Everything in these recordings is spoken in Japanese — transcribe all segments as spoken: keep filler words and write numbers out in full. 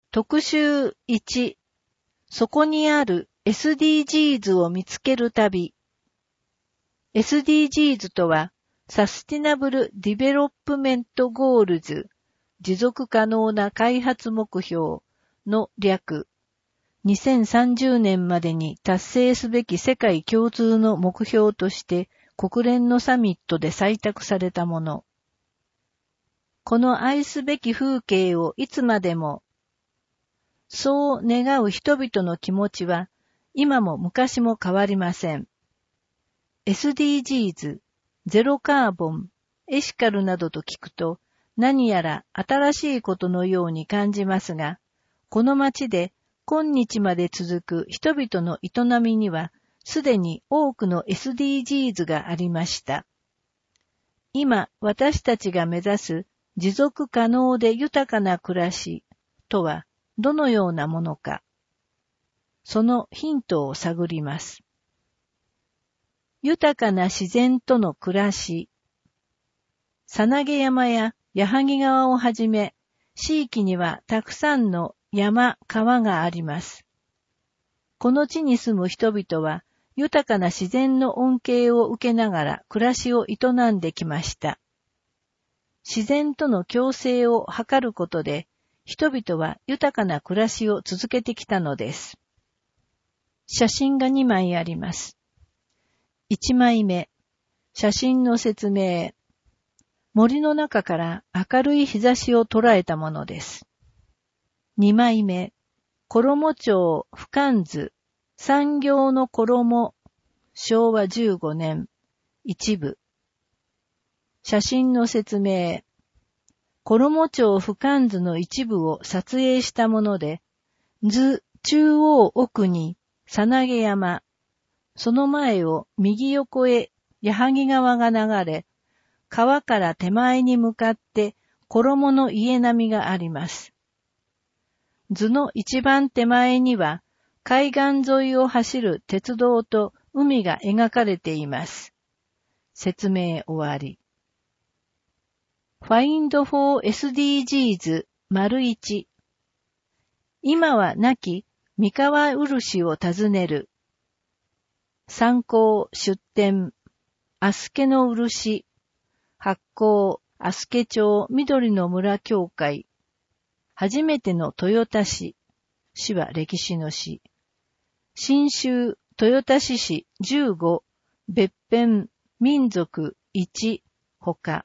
特集いち、そこにある エスディージーズ を見つける旅。エスディージーズ とは、サスティナブル・ディベロップメント・ゴールズ、持続可能な開発目標の略。にせんさんじゅうねんまでに達成すべき世界共通の目標として国連のサミットで採択されたもの。この愛すべき風景をいつまでも、そう願う人々の気持ちは今も昔も変わりません。エスディージーズ、ゼロカーボン、エシカルなどと聞くと何やら新しいことのように感じますが、この街で今日まで続く人々の営みにはすでに多くの エスディージーズ がありました。今私たちが目指す持続可能で豊かな暮らしとはどのようなものか、そのヒントを探ります。豊かな自然との暮らし。さなげ山や矢作川をはじめ、地域にはたくさんの山、川があります。この地に住む人々は、豊かな自然の恩恵を受けながら暮らしを営んできました。自然との共生を図ることで、人々は豊かな暮らしを続けてきたのです。写真がにまいあります。いちまいめ、写真の説明。森の中から明るい日差しを捉えたものです。にまいめ、衣町俯瞰図、産業の衣、しょうわじゅうごねん、一部。写真の説明。衣町俯瞰図の一部を撮影したもので、図中央奥にさなげ山、その前を右横へ矢作川が流れ、川から手前に向かって衣の家並みがあります。図の一番手前には海岸沿いを走る鉄道と海が描かれています。説明終わり。Find for エスディージーズ いち。今は亡き三河漆を訪ねる。参考出展、アスケの漆、発行、アスケ町緑の村協会、初めての豊田市、市は歴史の市、新州豊田市市じゅうご、別編、民族いち、ほか。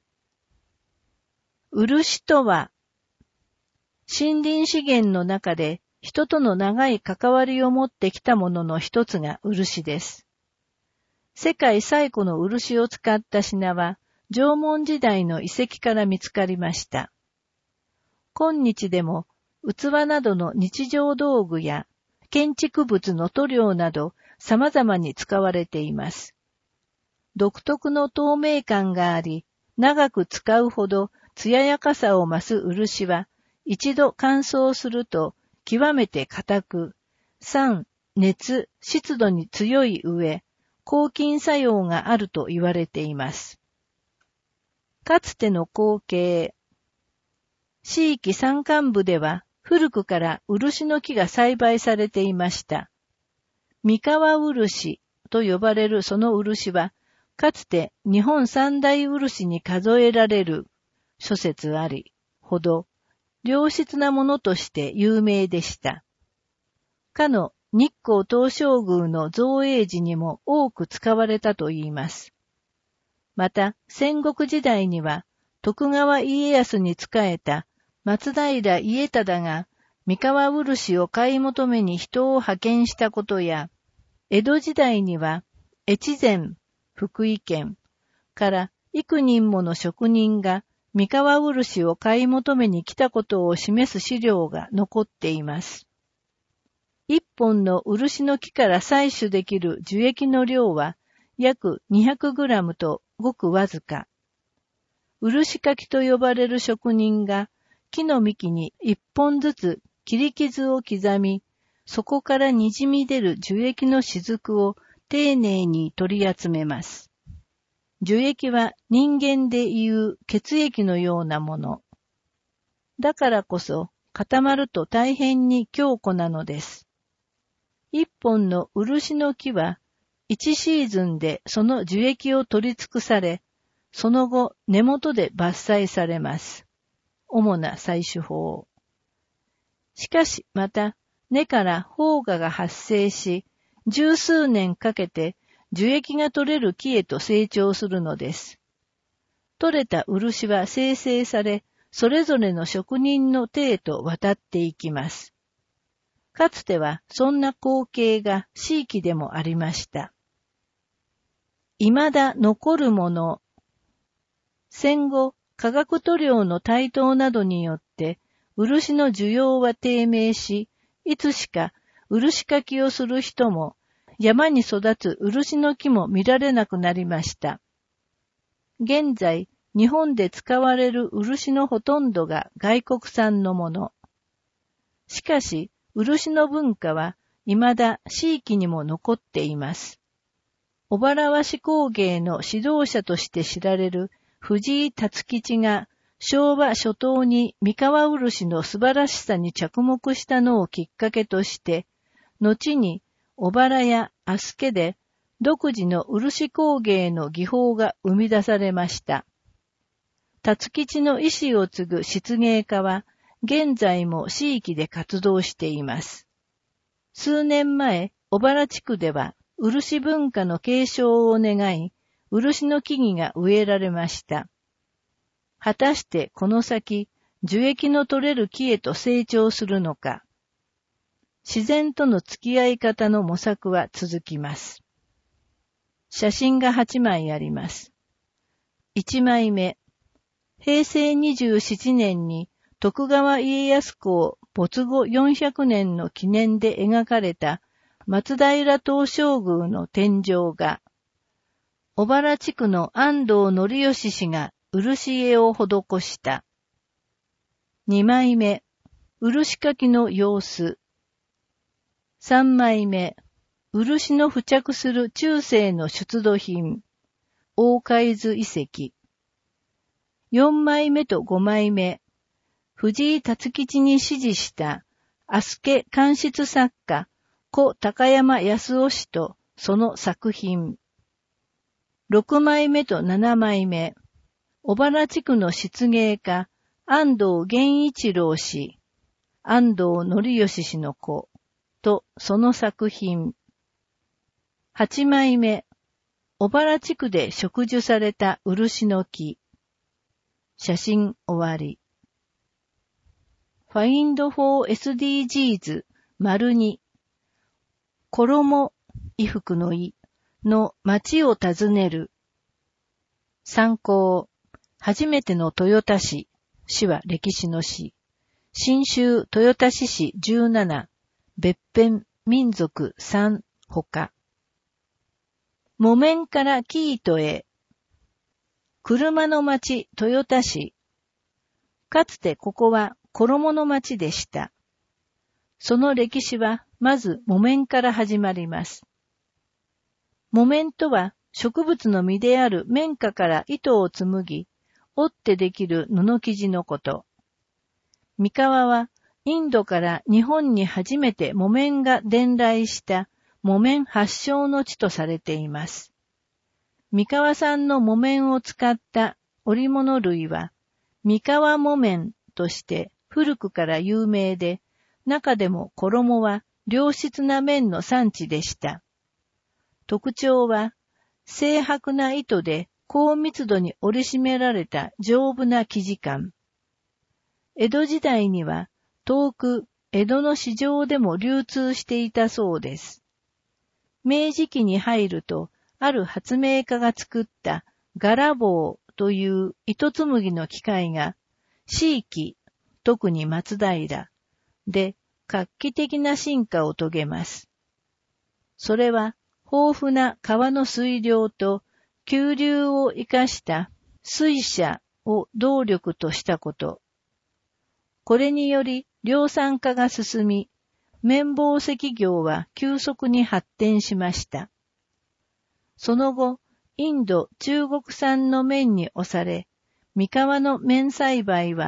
漆とは、森林資源の中で人との長い関わりを持ってきたものの一つが漆です。世界最古の漆を使った品は、縄文時代の遺跡から見つかりました。今日でも、器などの日常道具や建築物の塗料など様々に使われています。独特の透明感があり、長く使うほど艶やかさを増す漆は、一度乾燥すると極めて硬く、酸、熱、湿度に強い上、抗菌作用があると言われています。かつての光景。地域山間部では古くから漆の木が栽培されていました。三河漆と呼ばれるその漆は、かつて日本三大漆に数えられる諸説あり、ほど良質なものとして有名でした。かの日光東照宮の造営時にも多く使われたといいます。また、戦国時代には、徳川家康に仕えた松平家忠が三河漆を買い求めに人を派遣したことや、江戸時代には、越前、福井県から幾人もの職人が三河漆を買い求めに来たことを示す資料が残っています。一本の漆の木から採取できる樹液の量は約 にひゃくグラム とごくわずか。漆かきと呼ばれる職人が木の幹に一本ずつ切り傷を刻み、そこからにじみ出る樹液の雫を丁寧に取り集めます。樹液は人間でいう血液のようなもの。だからこそ固まると大変に強固なのです。一本の漆の木は、一シーズンでその樹液を取り尽くされ、その後根元で伐採されます。主な採取法。しかしまた、根から胞芽が発生し、十数年かけて樹液が取れる木へと成長するのです。取れた漆は精製され、それぞれの職人の手へと渡っていきます。かつてはそんな光景が地域でもありました。未だ残るもの。戦後、化学塗料の台頭などによって、漆の需要は低迷し、いつしか漆かきをする人も、山に育つ漆の木も見られなくなりました。現在、日本で使われる漆のほとんどが外国産のもの。しかし、漆の文化は未だ地域にも残っています。小原和紙工芸の指導者として知られる藤井達吉が昭和初頭に三河漆の素晴らしさに着目したのをきっかけとして、後に小原や足助で独自の漆工芸の技法が生み出されました。達吉の意志を継ぐ漆芸家は現在も地域で活動しています。数年前、小原地区では漆文化の継承を願い、漆の木々が植えられました。果たしてこの先、樹液の取れる木へと成長するのか。自然との付き合い方の模索は続きます。写真がはちまいあります。いちまいめ、へいせいにじゅうななねんに徳川家康公没後よんひゃくねんの記念で描かれた松平東照宮の天井画。小原地区の安藤則義氏が漆絵を施した。にまいめ、漆かきの様子。さんまいめ、漆の付着する中世の出土品。大海津遺跡。よんまいめとごまいめ、藤井達吉に師事した足助官室作家、故高山康夫氏とその作品。ろくまいめとななまいめ、小原地区の漆芸家、安藤源一郎氏、安藤則義氏の子とその作品。はちまいめ、小原地区で植樹された漆の木。写真終わり。Find for エスディージーズ 丸に、衣、衣服の衣の町を訪ねる。参考、初めての豊田市、市は歴史の市。新州豊田市市じゅうなな、別編民族さんほか。木綿から生糸へ。車の町豊田市。かつてここは衣の町でした。その歴史はまず木綿から始まります。木綿とは植物の実である綿花から糸を紡ぎ、織ってできる布生地のこと。三河はインドから日本に初めて木綿が伝来した木綿発祥の地とされています。三河産の木綿を使った織物類は三河木綿として古くから有名で、中でも衣は良質な綿の産地でした。特徴は精白な糸で高密度に織り締められた丈夫な生地感。江戸時代には遠く江戸の市場でも流通していたそうです。明治期に入ると、ある発明家が作った柄棒という糸紡ぎの機械が、地域、特に松平で画期的な進化を遂げます。それは豊富な川の水量と急流を生かした水車を動力としたこと。これにより量産化が進み、綿紡績業は急速に発展しました。その後、インド、中国産の綿に押され、三河の綿栽培は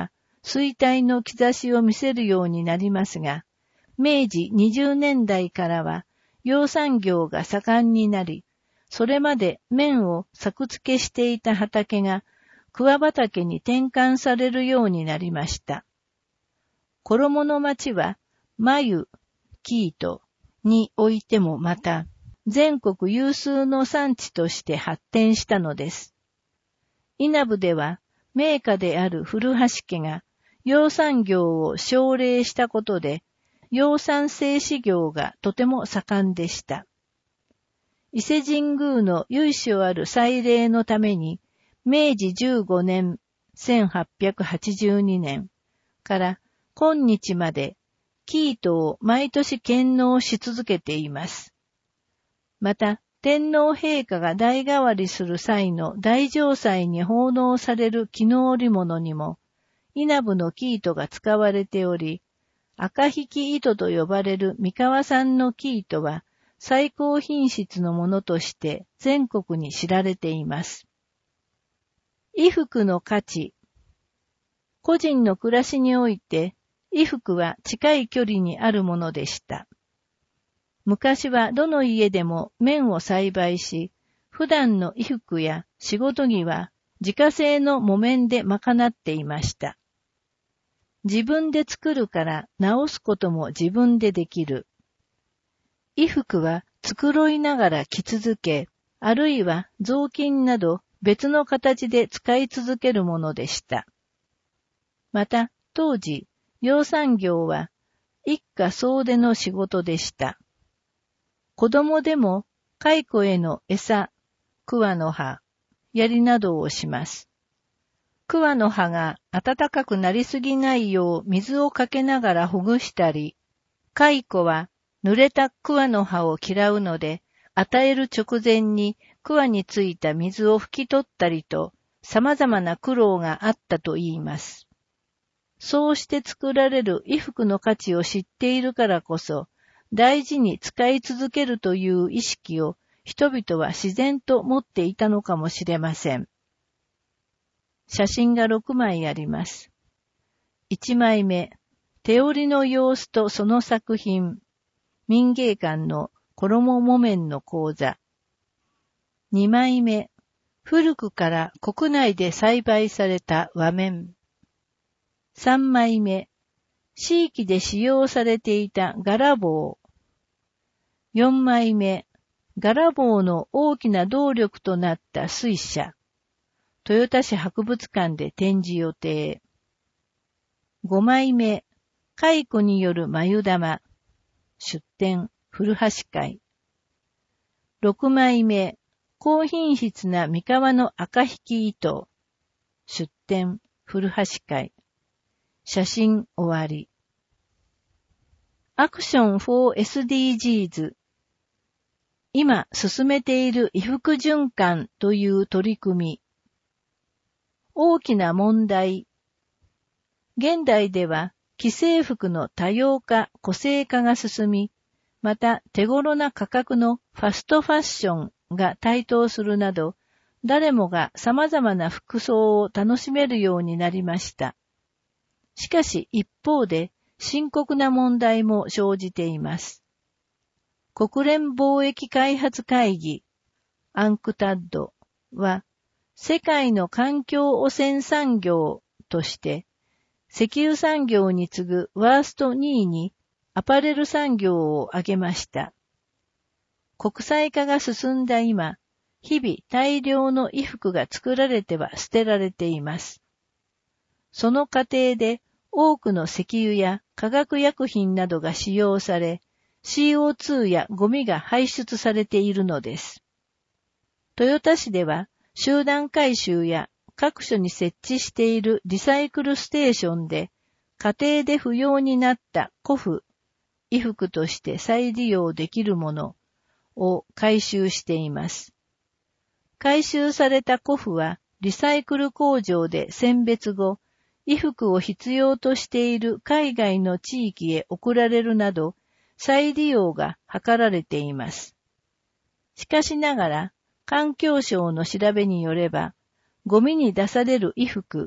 衰退の兆しを見せるようになりますが、明治にじゅうねんだいからは養蚕業が盛んになり、それまで綿を作付けしていた畑が桑畑に転換されるようになりました。衣の町は繭、生糸においてもまた全国有数の産地として発展したのです。稲部では名家である古橋家が養蚕業を奨励したことで、養蚕製糸業がとても盛んでした。伊勢神宮の由緒ある祭礼のために、明治じゅうごねん、せんはっぴゃくはちじゅうにねんから今日まで、生糸を毎年献納し続けています。また、天皇陛下が代替わりする際の大嘗祭に奉納される絹織物にも、稲部の生糸が使われており、赤引き糸と呼ばれる三河産の生糸は最高品質のものとして全国に知られています。衣服の価値。個人の暮らしにおいて、衣服は近い距離にあるものでした。昔はどの家でも綿を栽培し、普段の衣服や仕事着は自家製の木綿で賄っていました。自分で作るから直すことも自分でできる。衣服は繕いながら着続け、あるいは雑巾など別の形で使い続けるものでした。また、当時、養蚕業は一家総出の仕事でした。子供でも蚕への餌、桑の葉、槍などをします。桑の葉が暖かくなりすぎないよう水をかけながらほぐしたり、蚕は濡れた桑の葉を嫌うので、与える直前に桑についた水を拭き取ったりと、様々な苦労があったと言います。そうして作られる衣服の価値を知っているからこそ、大事に使い続けるという意識を人々は自然と持っていたのかもしれません。写真がろくまいあります。いちまいめ、手織りの様子とその作品、民芸館の衣木綿の講座。にまいめ、古くから国内で栽培された和綿。さんまいめ、地域で使用されていた柄棒。よんまいめ、柄棒の大きな動力となった水車。豊田市博物館で展示予定。ごまいめ、蚕による眉玉。出展、古橋会。ろくまいめ、高品質な三河の赤引き糸。出展、古橋会。写真終わり。アクション フォーエスディージーズ。今進めている衣服循環という取り組み。大きな問題。現代では既製服の多様化、個性化が進み、また手頃な価格のファストファッションが台頭するなど、誰もが様々な服装を楽しめるようになりました。しかし一方で深刻な問題も生じています。国連貿易開発会議、アンクタッドは、世界の環境汚染産業として、石油産業に次ぐワーストにいにアパレル産業を挙げました。国際化が進んだ今、日々大量の衣服が作られては捨てられています。その過程で多くの石油や化学薬品などが使用され、シーオーツー やゴミが排出されているのです。豊田市では集団回収や各所に設置しているリサイクルステーションで家庭で不要になった古布、衣服として再利用できるものを回収しています。回収された古布はリサイクル工場で選別後、衣服を必要としている海外の地域へ送られるなど、再利用が図られています。しかしながら、環境省の調べによれば、ゴミに出される衣服、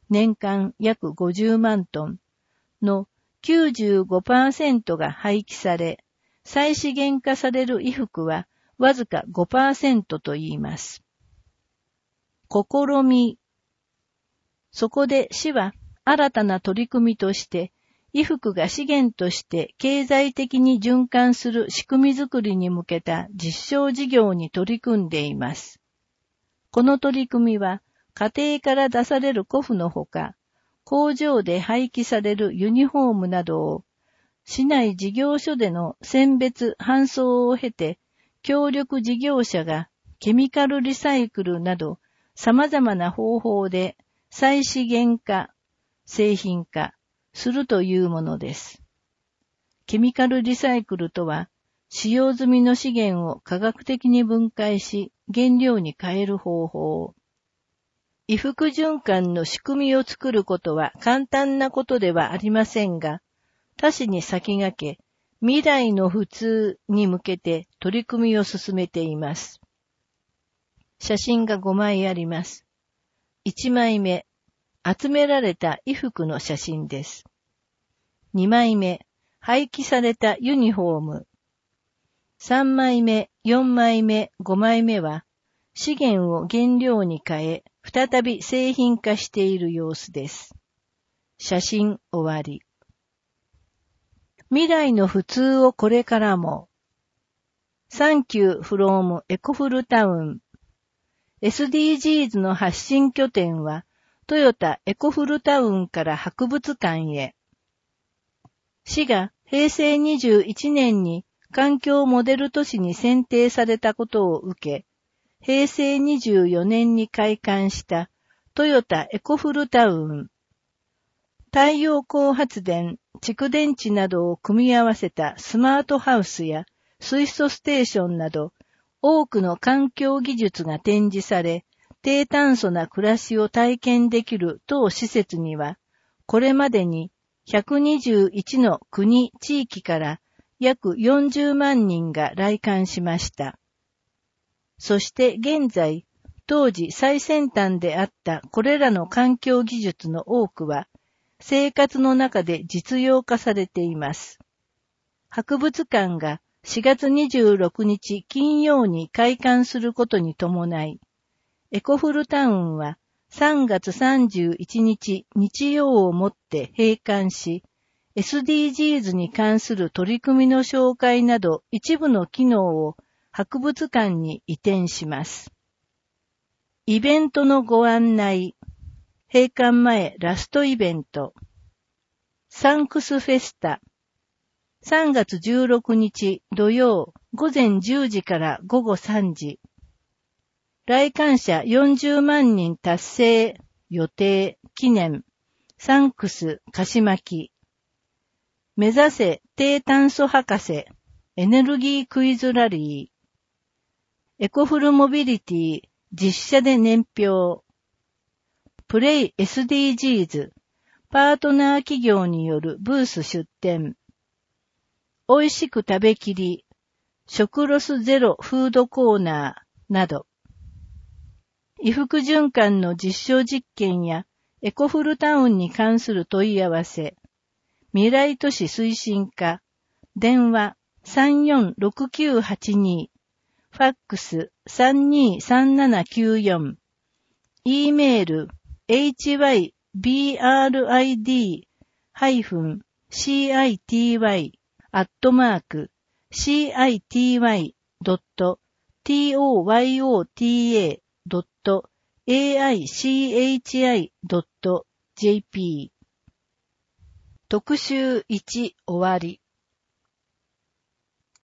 年間約ごじゅうまんトンの きゅうじゅうごパーセント が廃棄され、再資源化される衣服はわずか ごパーセント と言います。試み。そこで市は新たな取り組みとして、衣服が資源として経済的に循環する仕組みづくりに向けた実証事業に取り組んでいます。この取り組みは、家庭から出される古布のほか、工場で廃棄されるユニフォームなどを、市内事業所での選別・搬送を経て、協力事業者がケミカルリサイクルなど様々な方法で再資源化、製品化するというものです。ケミカルリサイクルとは、使用済みの資源を科学的に分解し、原料に変える方法。衣服循環の仕組みを作ることは簡単なことではありませんが、他市に先駆け、未来の普通に向けて取り組みを進めています。写真がごまいあります。いちまいめ、集められた衣服の写真です。にまいめ、廃棄されたユニフォーム。さんまいめ、よんまいめ、ごまいめは、資源を原料に変え、再び製品化している様子です。写真終わり。未来の普通をこれからも。Thank you from エコフルタウン。エスディージーズ の発信拠点は、トヨタエコフルタウンから博物館へ。市がへいせいにじゅういちねんに環境モデル都市に選定されたことを受け、へいせいにじゅうよねんに開館したトヨタエコフルタウン。太陽光発電、蓄電池などを組み合わせたスマートハウスや水素ステーションなど多くの環境技術が展示され、低炭素な暮らしを体験できる当施設には、これまでにひゃくにじゅういちの国・地域から約よんじゅうまんにんが来館しました。そして現在、当時最先端であったこれらの環境技術の多くは、生活の中で実用化されています。博物館がしがつにじゅうろくにち金曜に開館することに伴い、エコフルタウンはさんがつさんじゅういちにち日曜をもって閉館し、エスディージーズ に関する取り組みの紹介など一部の機能を博物館に移転します。イベントのご案内。閉館前ラストイベント。サンクスフェスタ。さんがつじゅうろくにち土曜ごぜんじゅうじからごごさんじ。来館者よんじゅうまんにん達成、予定、記念、サンクス、菓子巻き。目指せ低炭素博士、エネルギークイズラリー。エコフルモビリティ、実写で年表。プレイ エスディージーズ、パートナー企業によるブース出展。美味しく食べきり、食ロスゼロフードコーナーなど。衣服循環の実証実験やエコフルタウンに関する問い合わせ。未来都市推進課。電話 さんよんろくきゅうはちに。ファックス さんにーさんななきゅうよん。e メール エイチワイビーアールアイディー ハイフン シーアイティーワイ アットマーク シーアイティーワイ ドット トヨタ ドット エーアイシーエイチアイ ドット ジェーピー 特集いち終わり。